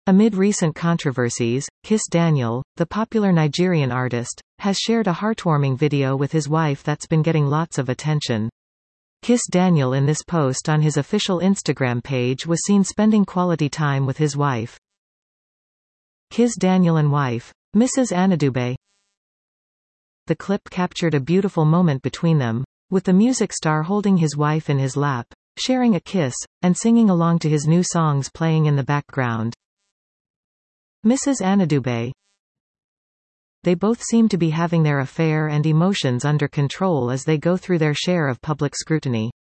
Amid recent controversies, Kiss Daniel, the popular Nigerian artist, has shared a heartwarming video with his wife that's been getting lots of attention. Kiss Daniel in this post on his official Instagram page was seen spending quality time with his wife. Kiss Daniel and wife, Mrs. Anadube. The clip captured a beautiful moment between them, with the music star holding his wife in his lap, sharing a kiss, and singing along to his new songs playing in the background. Mrs. Anadube. They both seem to be having their affair and emotions under control as they go through their share of public scrutiny.